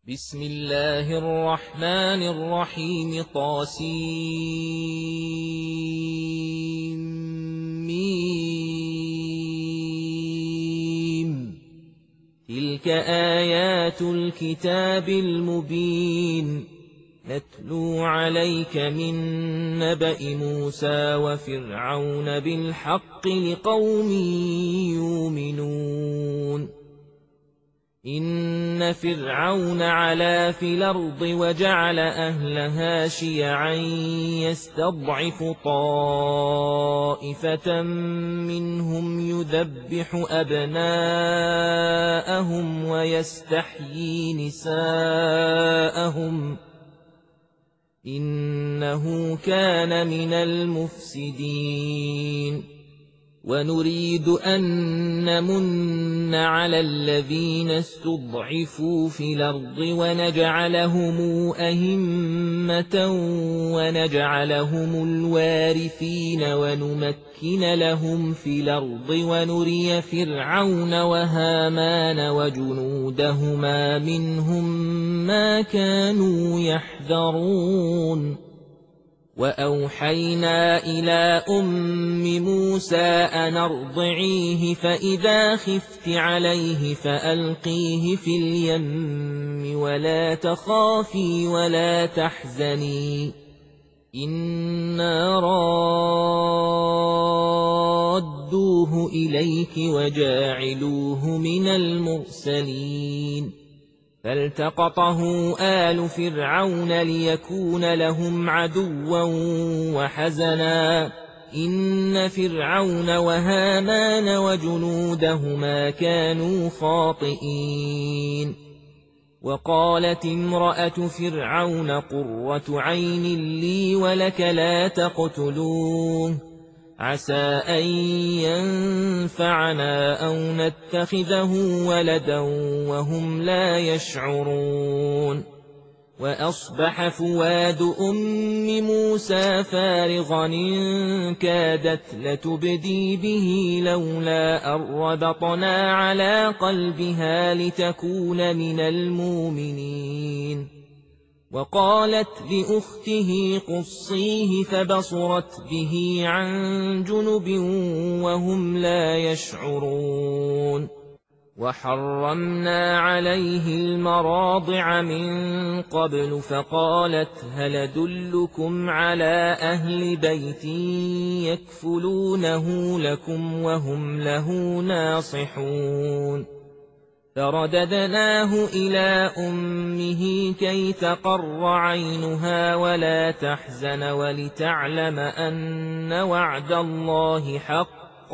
بسم الله الرحمن الرحيم طاسيم. تلك آيات الكتاب المبين نتلو عليك من نبأ موسى وفرعون بالحق لقوم يؤمنون. إن فرعون علا في الأرض وجعل أهلها شيعا يستضعف طائفة منهم يذبح أبناءهم ويستحيي نساءهم إنه كان من المفسدين. ونريد أن نمن على الذين استضعفوا في الأرض ونجعلهم أئمة ونجعلهم الوارثين ونمكن لهم في الأرض ونري فرعون وهامان وجنودهما منهم ما كانوا يحذرون. وأوحينا إلى أم موسى أن أرضعيه فإذا خفت عليه فألقيه في اليم ولا تخافي ولا تحزني إنا رادوه إليك وجاعلوه من المرسلين. فالتقطه آل فرعون ليكون لهم عدوا وحزنا إن فرعون وهامان وجنودهما كانوا خاطئين. وقالت امرأة فرعون قرة عين لي ولك لا تقتلوه عسى أن ينفعنا أو نتخذه ولدا وهم لا يشعرون. وأصبح فؤاد أم موسى فارغا إن كادت لتبدي به لولا أن ربطنا على قلبها لتكون من المؤمنين. وقالت لأخته قصيه فبصرت به عن جنب وهم لا يشعرون. وحرمنا عليه المراضع من قبل فقالت هل أدلكم على أهل بيت يكفلونه لكم وهم له ناصحون. فرددناه إلى أمه كي تقر عينها ولا تحزن ولتعلم أن وعد الله حق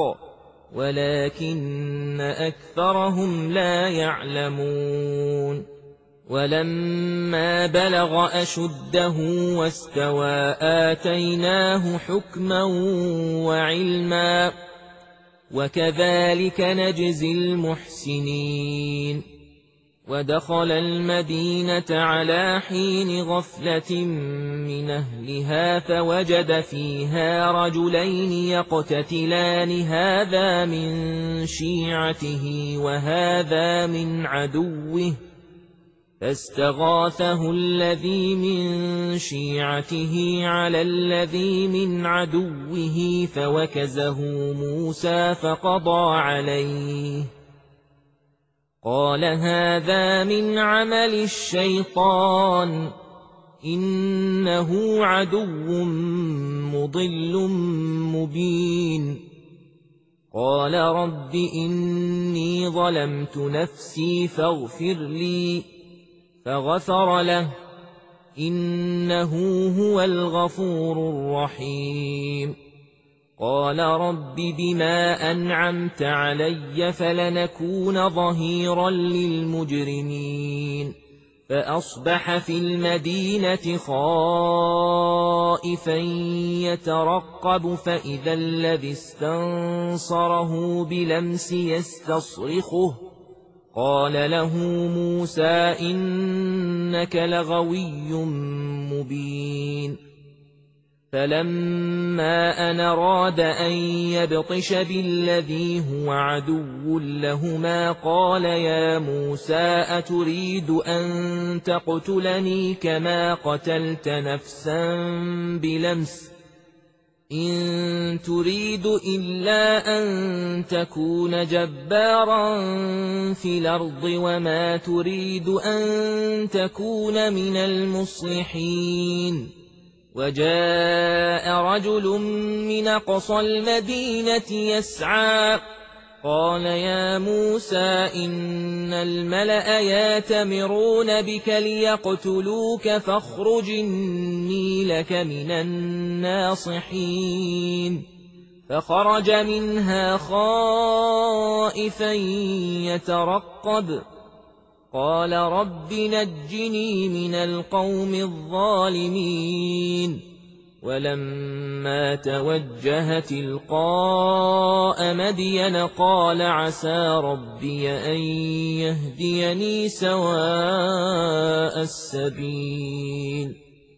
ولكن أكثرهم لا يعلمون. ولما بلغ أشده واستوى آتيناه حكما وعلما وكذلك نجزي المحسنين. ودخل المدينة على حين غفلة من أهلها فوجد فيها رجلين يقتتلان هذا من شيعته وهذا من عدوه فاستغاثه الذي من شيعته على الذي من عدوه فوكزه موسى فقضى عليه قال هذا من عمل الشيطان إنه عدو مضل مبين. قال رب إني ظلمت نفسي فاغفر لي فغفر له إنه هو الغفور الرحيم. قال رب بما أنعمت علي فلنكون ظهيرا للمجرمين. فأصبح في المدينة خائفا يترقب فإذا الذي استنصره بلمس يستصرخه قال له موسى إنك لغوي مبين. فلما أن أراد أن يبطش بالذي هو عدو لهما قال يا موسى أتريد أن تقتلني كما قتلت نفسا بلمس إن تريد إلا أن تكون جبارا في الأرض وما تريد أن تكون من المصلحين وجاء رجل من أقصى المدينة يسعى قال يا موسى إن الملأ يأتمرون بك ليقتلوك فاخرج إني لك من الناصحين فخرج منها خائفا يترقب قال رب نجني من القوم الظالمين ولما توجه تلقاء مدين قال عسى ربي أن يهديني سواء السبيل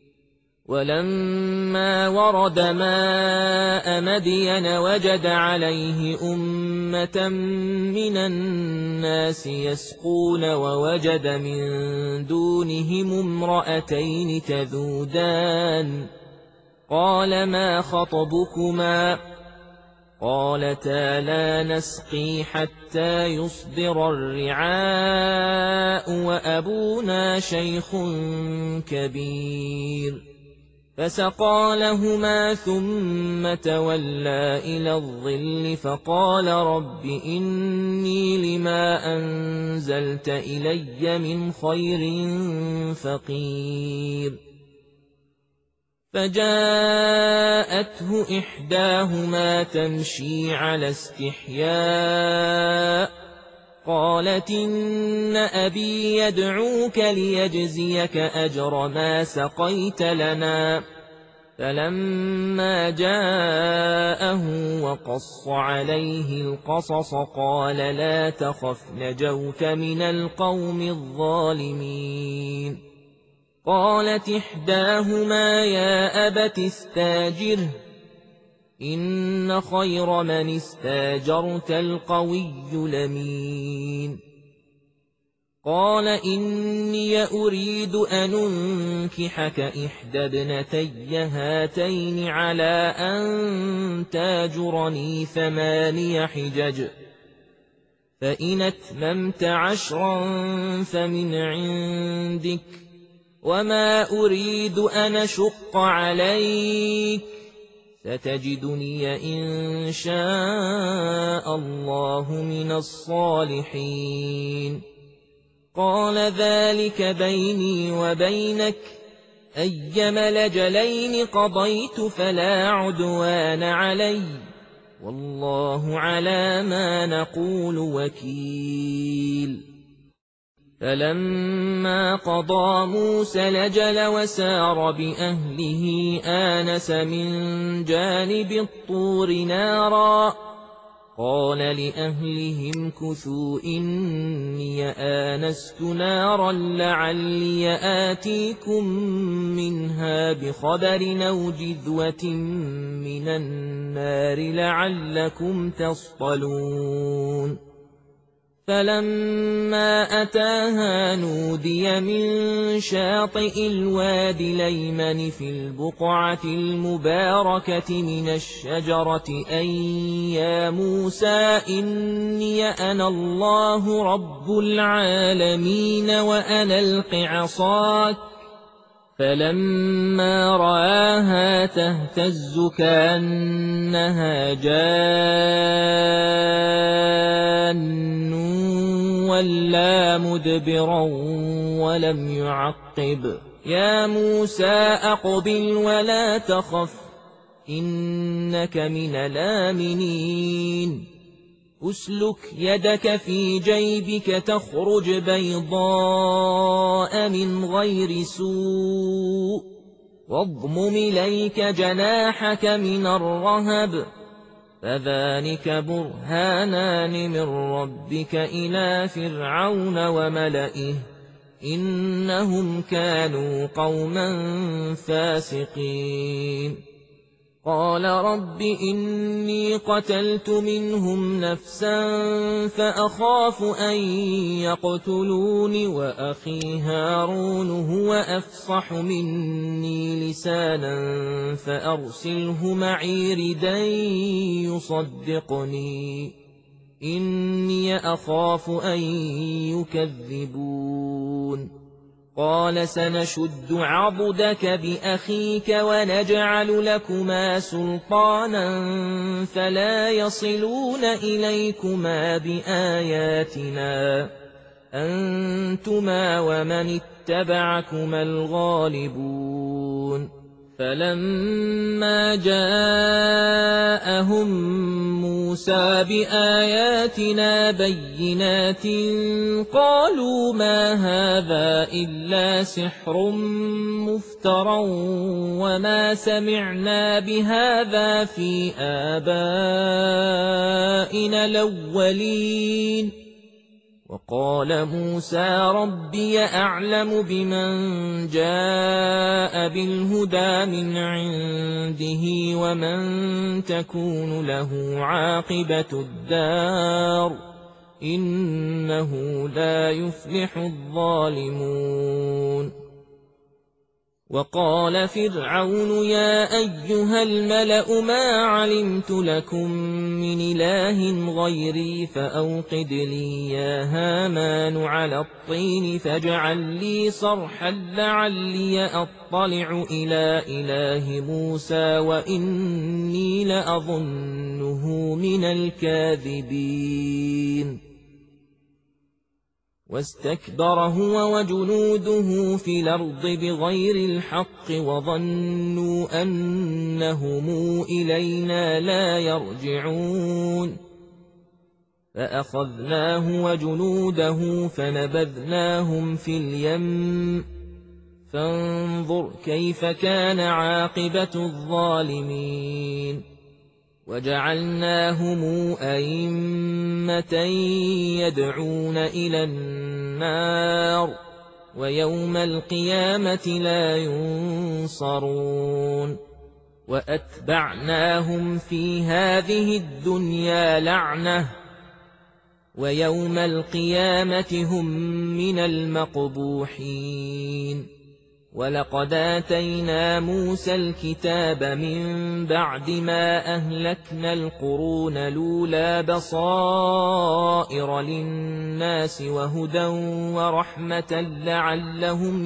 ولما ورد ماء مدين وجد عليه أمة من الناس يسقون ووجد من دونهم امرأتين تذودان قال ما خطبكما قالتا لا نسقي حتى يصدر الرعاء وأبونا شيخ كبير فسقى لهما ثم تولى إلى الظل فقال رب إني لما أنزلت إلي من خير فقير فجاءته إحداهما تمشي على استحياء قالت إن أبي يدعوك ليجزيك أجر ما سقيت لنا فلما جاءه وقص عليه القصص قال لا تخف نجوت من القوم الظالمين قالت إحداهما يا أبت استاجره إن خير من استاجرت القوي الأمين قال إني أريد أن أنكحك إحدى ابنتي هاتين على أن تاجرني 8 حجج فإن أتممت 10 فمن عندك وما أريد أن أشق عليك ستجدني إن شاء الله من الصالحين قال ذلك بيني وبينك أيما الأجلين قضيت فلا عدوان علي والله على ما نقول وكيل فلما قضى موسى الأجل وسار بأهله آنس من جانب الطور نارا قال لأهلهم كثوا إني آنست نارا لعلي آتيكم منها بخبر أو جذوة من النار لعلكم تصطلون فلما أتاها نودي من شاطئ الوادي الأيمن في البقعة المباركة من الشجرة أن يا موسى إني أنا الله رب العالمين وأن ألق عصاك فلما رآها تهتز كأنها جان ولا مدبرا ولم يعقب يا موسى أقبل ولا تخف إنك من الآمنين أسلك يدك في جيبك تخرج بيضاء من غير سوء واضمم إليك جناحك من الرهب فذلك برهانان من ربك إلى فرعون وملئه إنهم كانوا قوما فاسقين قال رب إني قتلت منهم نفسا فأخاف أن يقتلون وأخي هارون هو أفصح مني لسانا فأرسله معي ردا يصدقني إني أخاف أن يكذبون قال سنشد عضدك بأخيك ونجعل لكما سلطانا فلا يصلون إليكما بآياتنا أنتما ومن اتبعكما الغالبون فلما جاءهم موسى بآياتنا بينات قالوا ما هذا إلا سحر مفترى وما سمعنا بهذا في آبائنا الأولين وقال موسى ربي أعلم بمن جاء بالهدى من عنده ومن تكون له عاقبة الدار إنه لا يفلح الظالمون وقال فرعون يا أيها الملأ ما علمت لكم من إله غيري فأوقد لي يا هامان على الطين فاجعل لي صرحا لعلي أطلع إلى إله موسى وإني لأظنه من الكاذبين واستكبر هو وجنوده في الأرض بغير الحق وظنوا أنهم إلينا لا يرجعون فأخذناه وجنوده فنبذناهم في اليم فانظر كيف كان عاقبة الظالمين وجعلناهم أئمة يدعون إلى النار ويوم القيامة لا ينصرون وأتبعناهم في هذه الدنيا لعنة ويوم القيامة هم من المقبوحين ولقد آتينا موسى الكتاب من بعد ما أهلكنا القرون الأولى بصائر للناس وهدى ورحمة لعلهم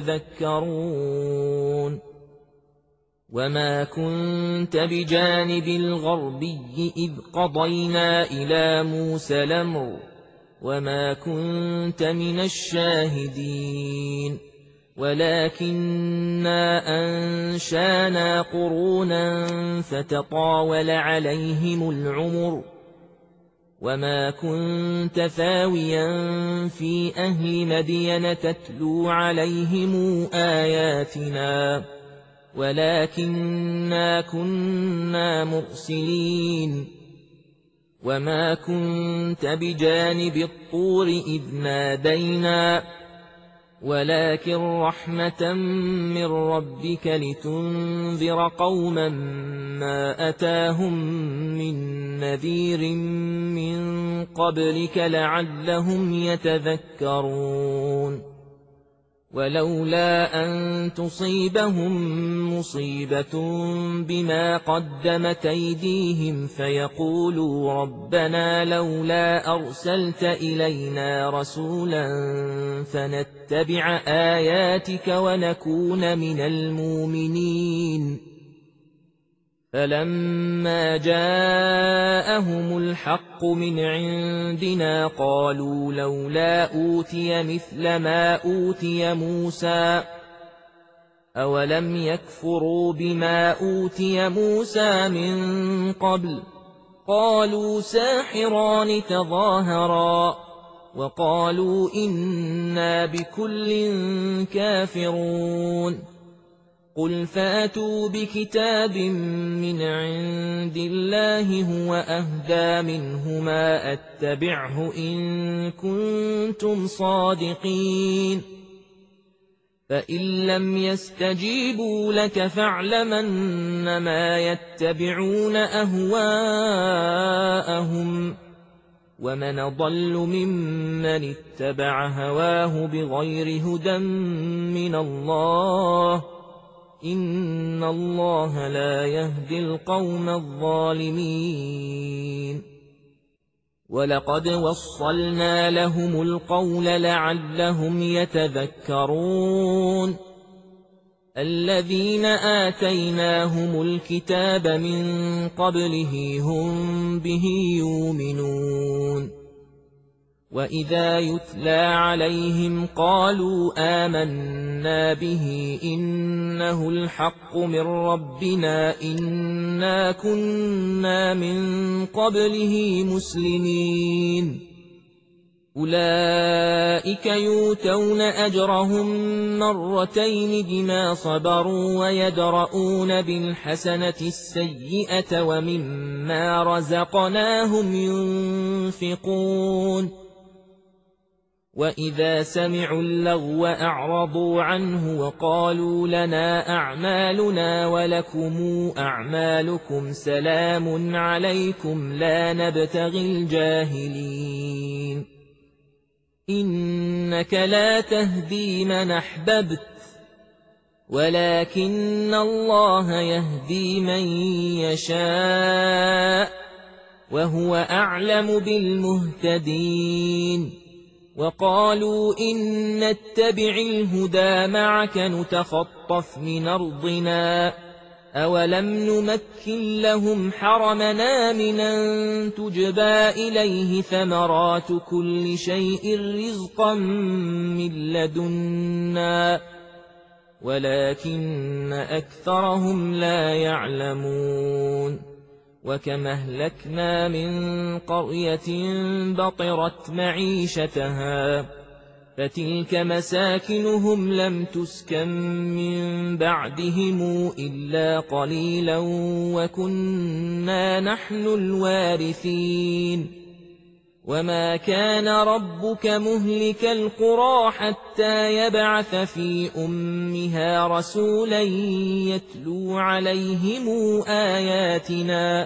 يتذكرون وما كنت بجانب الغربي إذ قضينا إلى موسى الأمر وما كنت من الشاهدين ولكننا أنشانا قرونا فتطاول عليهم العمر وما كنت ثاويا في أهل مدين تتلو عليهم آياتنا ولكننا كنا مرسلين وما كنت بجانب الطور إذ نادينا ولكن رحمة من ربك لتنذر قوما ما أتاهم من نذير من قبلك لعلهم يتذكرون ولولا أن تصيبهم مصيبة بما قدمت أيديهم فيقولوا ربنا لولا أرسلت إلينا رسولا فنتبع آياتك ونكون من المؤمنين فلما جاءهم الحق من عندنا قالوا لولا أوتي مثل ما أوتي موسى أولم يكفروا بما أوتي موسى من قبل قالوا ساحران تظاهرا وقالوا إنا بكل كافرون قل فاتوا بكتاب من عند الله هو أهدى منهما أتبعه إن كنتم صادقين فإن لم يستجيبوا لك فاعلم أنما يتبعون أهواءهم ومن ضل ممن اتبع هواه بغير هدى من الله إن الله لا يهدي القوم الظالمين ولقد وصلنا لهم القول لعلهم يتذكرون الذين آتيناهم الكتاب من قبله هم به يؤمنون وإذا يتلى عليهم قالوا آمنا به إنه الحق من ربنا إنا كنا من قبله مسلمين أولئك يؤتون أجرهم مرتين بما صبروا ويدرؤون بالحسنة السيئة ومما رزقناهم ينفقون وإذا سمعوا اللغو أعرضوا عنه وقالوا لنا أعمالنا ولكم أعمالكم سلام عليكم لا نبتغي الجاهلين إنك لا تهدي من أحببت ولكن الله يهدي من يشاء وهو أعلم بالمهتدين وقالوا إن نتبع الهدى معك نتخطف من أرضنا أولم نمكن لهم حرمنا من أن تجبى إليه ثمرات كل شيء رزقا من لدنا ولكن أكثرهم لا يعلمون وكم أهلكنا من قرية بطرت معيشتها فتلك مساكنهم لم تسكن من بعدهم إلا قليلا وكنا نحن الوارثين وما كان ربك مهلك القرى حتى يبعث في أمها رسولا يتلو عليهم آياتنا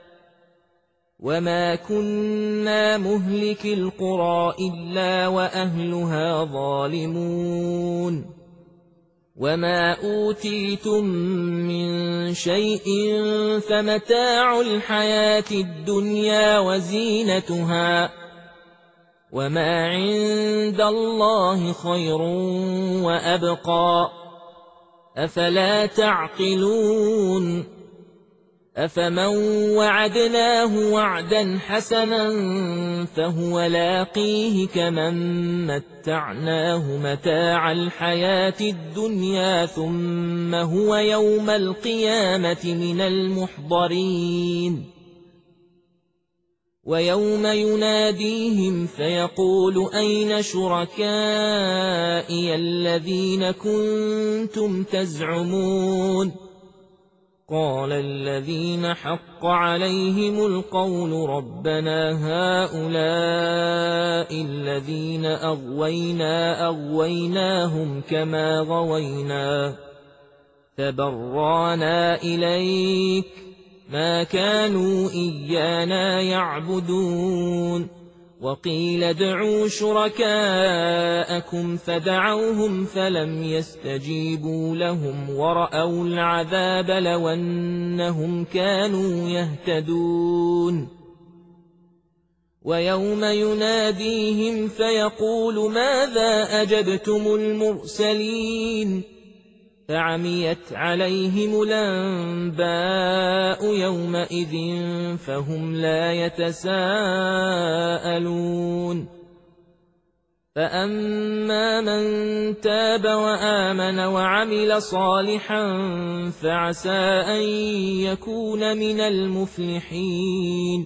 وما كنا مهلك القرى إلا وأهلها ظالمون وما أوتيتم من شيء فمتاع الحياة الدنيا وزينتها وما عند الله خير وأبقى أفلا تعقلون أفمن وعدناه وعدا حسنا فهو لاقيه كمن متعناه متاع الحياة الدنيا ثم هو يوم القيامة من المحضرين ويوم يناديهم فيقول أين شركائي الذين كنتم تزعمون قال الذين حق عليهم القول ربنا هؤلاء الذين أغويناهم كما غوينا تبرانا إليك ما كانوا إيانا يعبدون وقيل ادعوا شركاءكم فدعوهم فلم يستجيبوا لهم ورأوا العذاب لو أنهم كانوا يهتدون ويوم يناديهم فيقول ماذا أجبتم المرسلين فعميت عليهم الأنباء يومئذ فهم لا يتساءلون فأما من تاب وآمن وعمل صالحا فعسى أن يكون من المفلحين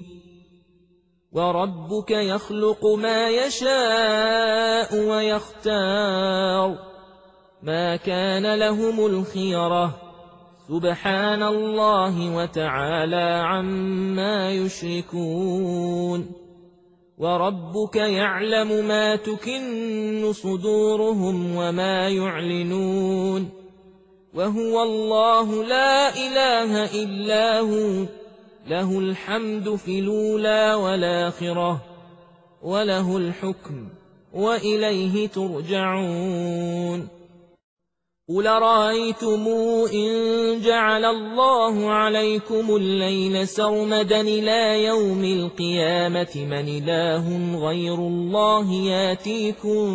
وربك يخلق ما يشاء ويختار ما كان لهم الخيرة سبحان الله وتعالى عما يشركون وربك يعلم ما تكن صدورهم وما يعلنون وهو الله لا إله إلا هو له الحمد في الأولى والآخرة وله الحكم وإليه ترجعون قل رأيتم إن جعل الله عليكم الليل سرمدا إلى يوم القيامة من إله غير الله ياتيكم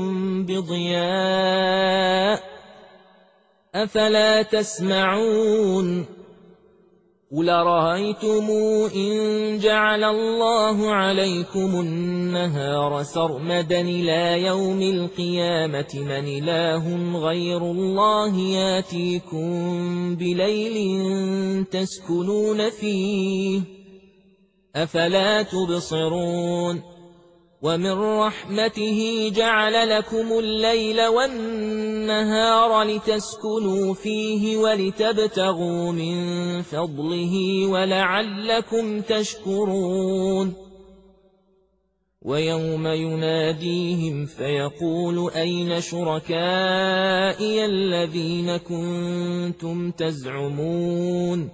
بضياء أفلا تسمعون قل رأيتم إن جعل الله عليكم النهار سرمدا إلى يوم القيامة من إله غير الله ياتيكم بليل تسكنون فيه أفلا تبصرون ومن رحمته جعل لكم الليل والنهار لتسكنوا فيه ولتبتغوا من فضله ولعلكم تشكرون ويوم يناديهم فيقول أين شركائي الذين كنتم تزعمون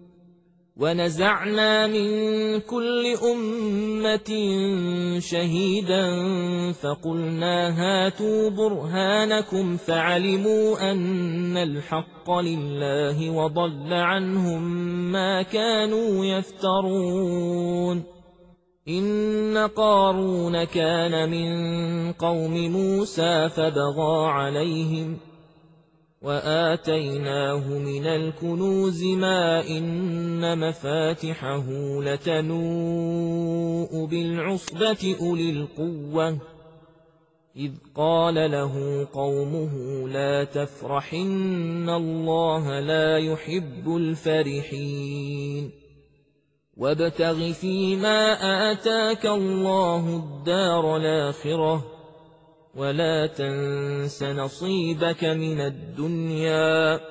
ونزعنا من كل أمة شهيدا فقلنا هاتوا برهانكم فعلموا أن الحق لله وضل عنهم ما كانوا يفترون إن قارون كان من قوم موسى فبغى عليهم وآتيناه من الكنوز ما إن مفاتحه لتنوء بالعصبة أولي القوة إذ قال له قومه لا تفرح إن الله لا يحب الفرحين وابتغ فيما آتاك الله الدار الآخرة ولا تنس نصيبك من الدنيا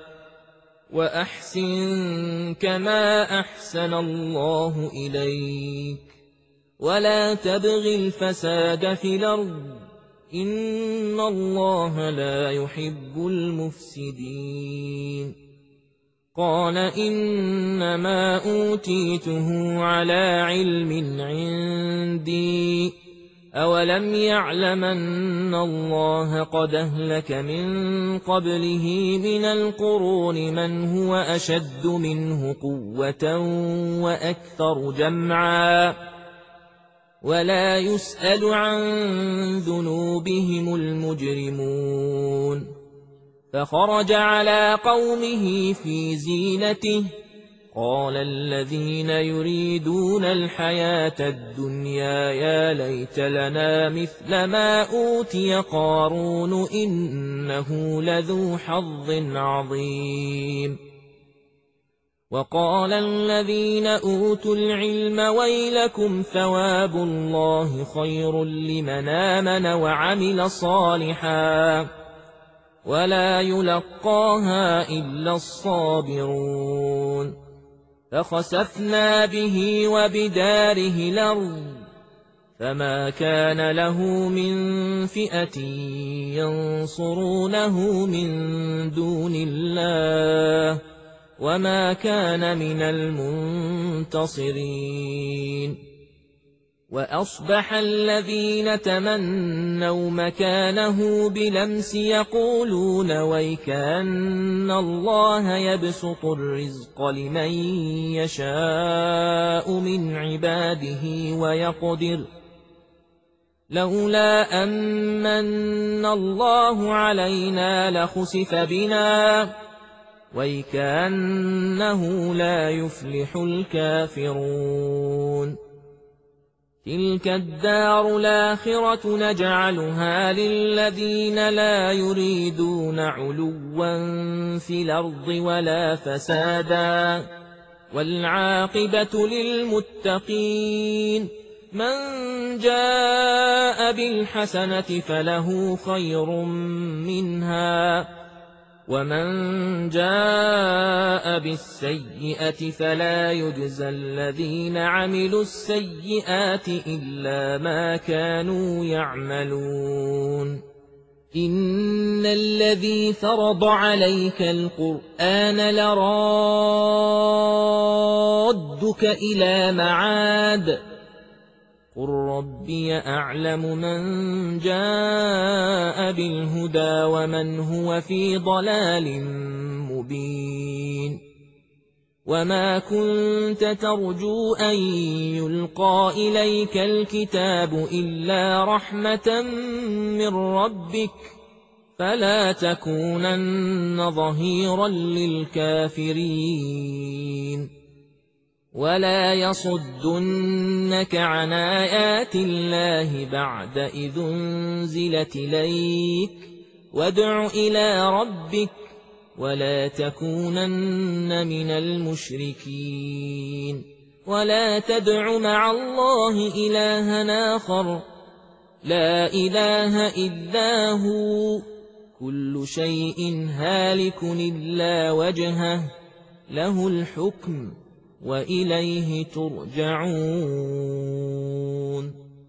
وأحسن كما أحسن الله إليك ولا تبغ الفساد في الأرض إن الله لا يحب المفسدين قال إنما أوتيته على علم عندي أولم يعلم أن الله قد أهلك من قبله من القرون من هو أشد منه قوة وأكثر جمعا ولا يسأل عن ذنوبهم المجرمون فخرج على قومه في زينته قال الذين يريدون الحياة الدنيا يا ليت لنا مثل ما أوتي قارون إنه لذو حظ عظيم وقال الذين أوتوا العلم ويلكم ثواب الله خير لمن آمن وعمل صالحا ولا يلقاها إلا الصابرون فخسفنا به وبداره الأرض فما كان له من فئة ينصرونه من دون الله وما كان من المنتصرين وأصبح الذين تمنوا مكانه بلمس يقولون ويكأن الله يبسط الرزق لمن يشاء من عباده ويقدر لولا أمن الله علينا لخسف بنا ويكأنه لا يفلح الكافرون تلك الدار الآخرة نجعلها للذين لا يريدون علوا في الأرض ولا فسادا والعاقبة للمتقين من جاء بالحسنة فله خير منها ومن جاء بالسيئة فلا يجزى الذين عملوا السيئات إلا ما كانوا يعملون إن الذي فرض عليك القرآن لرادك إلى معاد قل ربي أعلم من جاء بالهدى ومن هو في ضلال مبين وما كنت ترجو أن يلقى إليك الكتاب إلا رحمة من ربك فلا تكونن ظهيرا للكافرين ولا يصدنك عن آيات الله بعد إذ أنزلت إليك وادع إلى ربك ولا تكونن من المشركين ولا تدع مع الله إلها آخر لا إله إلا هو كل شيء هالك إلا وجهه له الحكم وإليه ترجعون